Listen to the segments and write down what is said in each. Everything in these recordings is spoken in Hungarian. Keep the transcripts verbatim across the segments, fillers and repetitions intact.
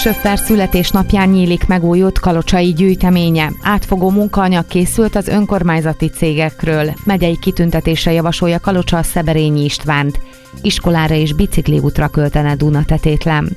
Söffer születésnapján nyílik megújult kalocsai gyűjteménye. Átfogó munkaanyag készült az önkormányzati cégekről. Megyei kitüntetésre javasolja Kalocsa Szeberényi Istvánt. Iskolára és bicikliútra költene Dunatetétlen.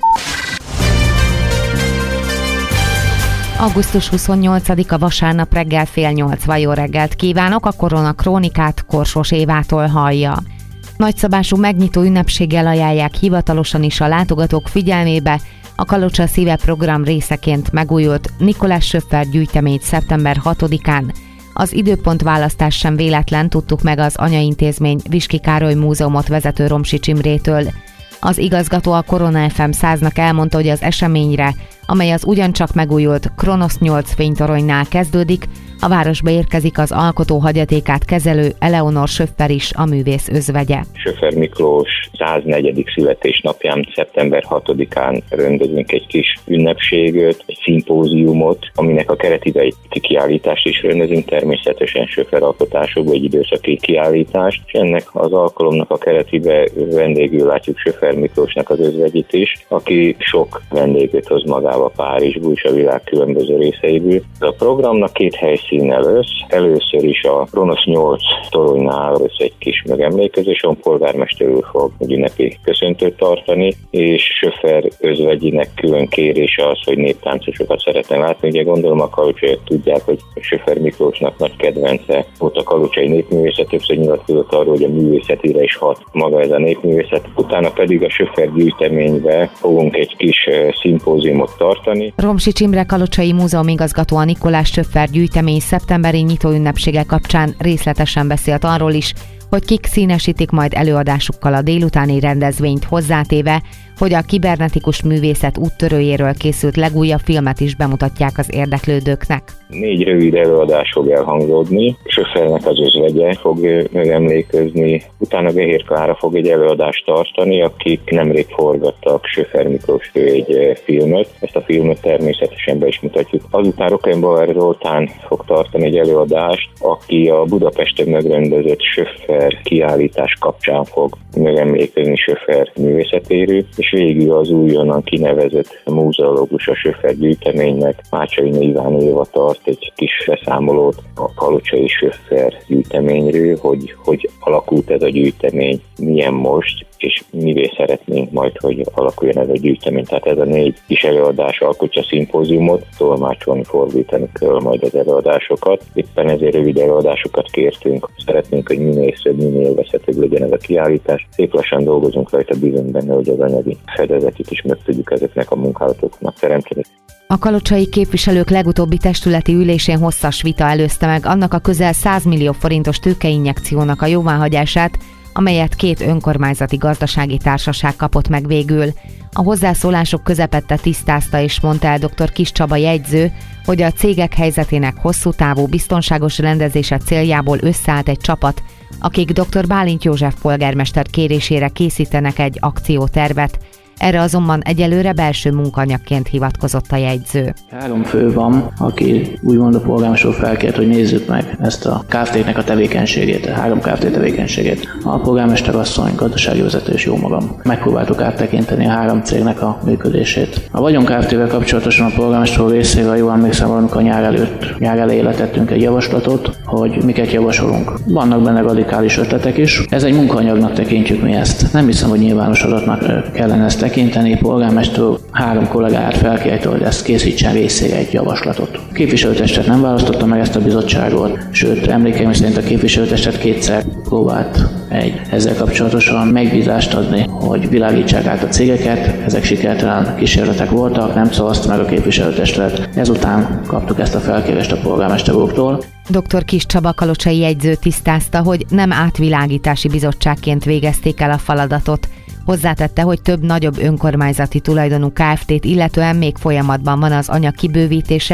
augusztus huszonnyolcadika vasárnap reggel fél nyolc. Jó reggelt kívánok, a Korona Krónikát Korsos Évától hallja. Nagyszabású megnyitó ünnepséggel ajánlják hivatalosan is a látogatók figyelmébe a Kalocsa Szíve program részeként megújult Nikolás Söffer gyűjteményt szeptember hatodikán. Az időpontválasztás sem véletlen, tudtuk meg az anyaintézmény Viski Károly Múzeumot vezető Romsics Imrétől. Az igazgató a Korona ef em száznak elmondta, hogy az eseményre, amely az ugyancsak megújult Kronosz nyolc fénytoronynál kezdődik, a városba érkezik az alkotó hagyatékát kezelő Eleonor Söffer is, a művész özvegye. Söffer Miklós száznegyedik születésnapján, szeptember hatodikán rendezünk egy kis ünnepséget, egy szimpóziumot, aminek a keretében egy kiállítást is rendezünk, természetesen Söffer alkotásokból egy időszaki kiállítást, és ennek az alkalomnak a keretében vendégül látjuk Söffer Miklósnak az özvegyét is, aki sok vendéget hoz magával Párizsból és a világ különböző részeiből. A programnak két helyszínnel össz. Először is a Kronosz nyolc toronynál össze egy kis megemlékezés, ahol polgármester úr fog egy ünnepi köszöntőt tartani, és Söffer özvegyinek külön kérése az, hogy néptáncosokat szeretne látni. Ugye gondolom a kalocsaiak tudják, hogy Söffer Miklósnak nagy kedvence volt a kalocsai népművészet, többször nyilatkozott arról, hogy a művészetére is hat maga ez a népművészet. Utána pedig a Söffer gyűjteménybe fogunk egy kis szimpóziumot tartani. Romsics Imre Kalocsai Múzeum igazgató a Nikolás Söffer gyűjtemény szeptemberi nyitóünnepsége kapcsán részletesen beszélt arról is, hogy kik színesítik majd előadásukkal a délutáni rendezvényt, hozzátéve, hogy a kibernetikus művészet úttörőjéről készült legújabb filmet is bemutatják az érdeklődőknek. Négy rövid előadás fog elhangzódni, Söffernek az özvegye fog megemlékezni, utána Gehér Klára fog egy előadást tartani, akik nemrég forgattak Söffer Miklósról egy filmet. Ezt a filmet természetesen be is mutatjuk. Azután Rockenbauer Zoltán fog tartani egy előadást, aki a Budapesten megrendezett Söffer kiállítás kapcsán fog megemlékezni Söffer művészetéről, és végül az újonnan kinevezett múzeológus a Söffer gyűjteménynek, Mácsai Iván Éva tart egy kis beszámolót a kalocsai Söffer gyűjteményről, hogy hogy alakult ez a gyűjtemény, milyen most, és mivé szeretnénk majd, hogy alakuljon ez a gyűjtemény. Tehát ez a négy kis előadás alkotja szimpóziumot, tolmácsolni, fordítani kell majd az előadásokat. Éppen ezért rövid előadásokat kértünk. Szeretnénk, hogy minél szebb, minél élvezhetőbb legyen ez a kiállítás. Szép lassan dolgozunk rajta, bizony benne, hogy az anyagi fedezetét is meg tudjuk ezeknek a munkálatoknak teremteni. A kalocsai képviselők legutóbbi testületi ülésén hosszas vita előzte meg annak a közel száz millió forintos tőkeinjekciónak a jóváhagyását, amelyet két önkormányzati gazdasági társaság kapott meg végül. A hozzászólások közepette tisztázta és mondta el dr. Kiss Csaba jegyző, hogy a cégek helyzetének hosszú távú biztonságos rendezése céljából összeállt egy csapat, akik dr. Bálint József polgármester kérésére készítenek egy akciótervet. Erre azonban egyelőre belső munkanyagként hivatkozott a jegyző. Három fő van, aki úgymond a polgármester felkért, hogy nézzük meg ezt a Kft-nek a tevékenységét, a három Kft tevékenységét. A polgármester asszony, gazdasági vezető és jó magam. Megpróbáltuk áttekinteni a három cégnek a működését. A Vagyon Kft-vel kapcsolatosan a polgármester részéről, jól emlékszem, valamikor nyár előtt, nyár elején letettünk egy javaslatot, hogy miket javasolunk. Vannak benne radikális ötletek is. Ez egy munkaanyagnak tekintjük mi ezt. Nem hiszem, hogy nyilvános adatnak kellene ezt tekinteni. Polgármester három kollégáját felkérte, hogy ezt készítsen részére egy javaslatot. A képviselőtestet nem választotta meg ezt a bizottságot, sőt, emlékeim szerint a képviselőtestet kétszer próbált egy ezzel kapcsolatosan megbízást adni, hogy világítsák át a cégeket. Ezek sikertelen kísérletek voltak, nem szavazta meg a képviselőtestet. Ezután kaptuk ezt a felkérést a polgármester úrtól. dr. Kiss Csaba kalocsai jegyző tisztázta, hogy nem átvilágítási bizottságként végezték el a feladatot. Hozzátette, hogy több nagyobb önkormányzati tulajdonú Kft-t illetően még folyamatban van az anyag kibővítése,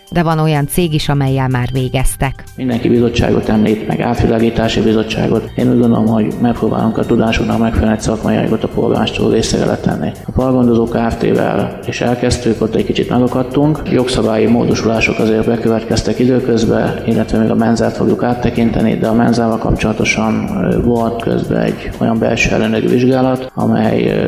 de van olyan cég is, amellyel már végeztek. Mindenki bizottságot említ, meg átvilágítási bizottságot. Én úgy gondolom, hogy megpróbálunk a tudásunknak megfelelően szakmai anyagot a polgármester részére letenni. A Pargondozó Kft-vel is elkezdtük, ott egy kicsit megakadtunk. Jogszabályi módosulások azért bekövetkeztek időközben, illetve még a menzát fogjuk áttekinteni, de a menzával kapcsolatosan volt közben egy olyan belső ellenőri vizsgálat, amely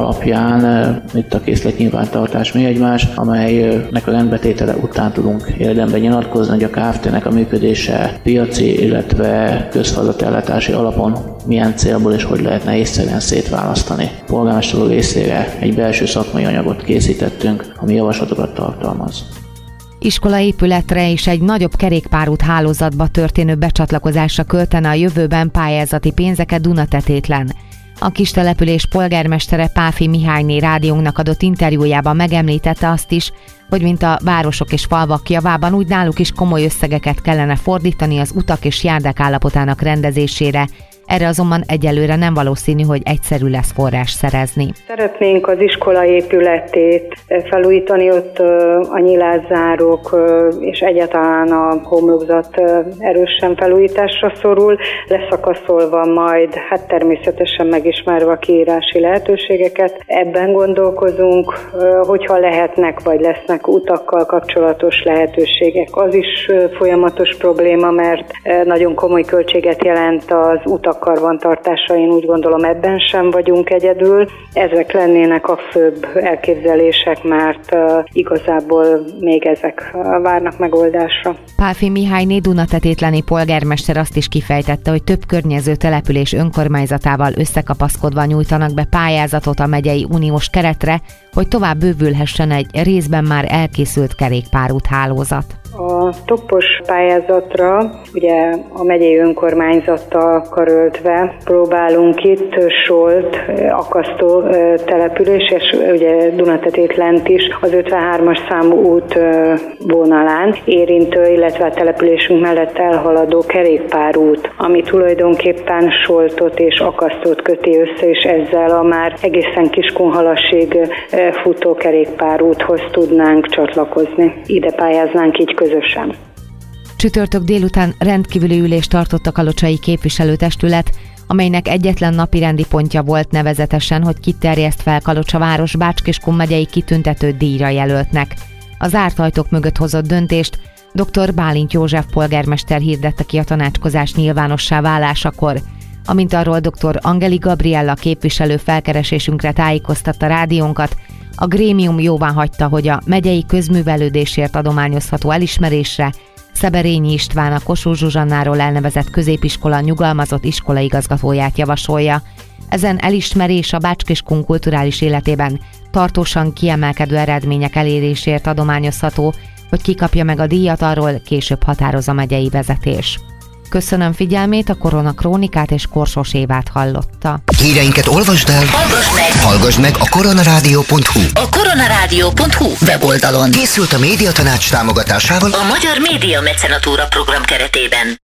alapján itt a készletnyilvántartás mi egymás, amelynek a rendbetétele után tudunk érdemben nyilatkozni, hogy a Kft-nek a működése piaci, illetve közfeladatellátási alapon milyen célból és hogy lehetne észszerűen szétválasztani. A polgármester részére egy belső szakmai anyagot készítettünk, ami javaslatokat tartalmaz. Iskolaépületre és egy nagyobb kerékpárút hálózatba történő becsatlakozásra költene a jövőben pályázati pénzeket Dunatetétlen. A kistelepülés polgármestere Páfi Mihályné rádiónknak adott interjújában megemlítette azt is, hogy mint a városok és falvak javában, úgy náluk is komoly összegeket kellene fordítani az utak és járdák állapotának rendezésére. Erre azonban egyelőre nem valószínű, hogy egyszerű lesz forrás szerezni. Szeretnénk az iskola épületét felújítani, ott a nyilázzárok és egyáltalán a homlokzat erősen felújításra szorul, leszakaszolva majd, hát természetesen megismerve a kiírási lehetőségeket. Ebben gondolkozunk, hogyha lehetnek vagy lesznek utakkal kapcsolatos lehetőségek. Az is folyamatos probléma, mert nagyon komoly költséget jelent az utak karbantartása, én úgy gondolom, ebben sem vagyunk egyedül. Ezek lennének a főbb elképzelések, mert uh, igazából még ezek uh, várnak megoldásra. Páfi Mihályné Dunatetétleni polgármester azt is kifejtette, hogy több környező település önkormányzatával összekapaszkodva nyújtanak be pályázatot a megyei uniós keretre, hogy tovább bővülhessen egy részben már elkészült kerékpárút hálózat. A toppos pályázatra, ugye a megyei önkormányzattal karöltve próbálunk itt Solt, akasztó település, és ugye Dunatetétlent is az ötvenhármas számú út vonalán érintő, illetve a településünk mellett elhaladó kerékpárút, ami tulajdonképpen Soltot és Akasztót köti össze, és ezzel a már egészen Kiskunhalasig futó kerékpárúthoz tudnánk csatlakozni. Ide pályáznánk így közösen. Csütörtök délután rendkívüli ülést tartott a kalocsai képviselőtestület, amelynek egyetlen napirendi pontja volt nevezetesen, hogy kiterjeszt fel Kalocsa város Bács-Kiskun megyei kitüntető díjra jelöltnek. A zárt ajtók mögött hozott döntést dr. Bálint József polgármester hirdette ki a tanácskozás nyilvánossá válásakor. Amint arról dr. Angeli Gabriella képviselő felkeresésünkre tájékoztatta rádiónkat, a grémium jóváhagyta, hogy a megyei közművelődésért adományozható elismerésre Szeberényi István, a Kossuth Zsuzsannáról elnevezett középiskola nyugalmazott iskolaigazgatóját javasolja. Ezen elismerés a Bács-Kiskun kulturális életében tartósan kiemelkedő eredmények elérésért adományozható, hogy ki kapja meg a díjat, arról később határoz a megyei vezetés. Köszönöm figyelmét, a Korona Krónikát és Korsos Évát hallotta. Híreinket olvasd el, hallgass meg, hallgass meg a koronarádió pont hu. A koronarádió pont hu weboldalon Készült a Médiatanács támogatásával a Magyar Média Mecenatúra program keretében.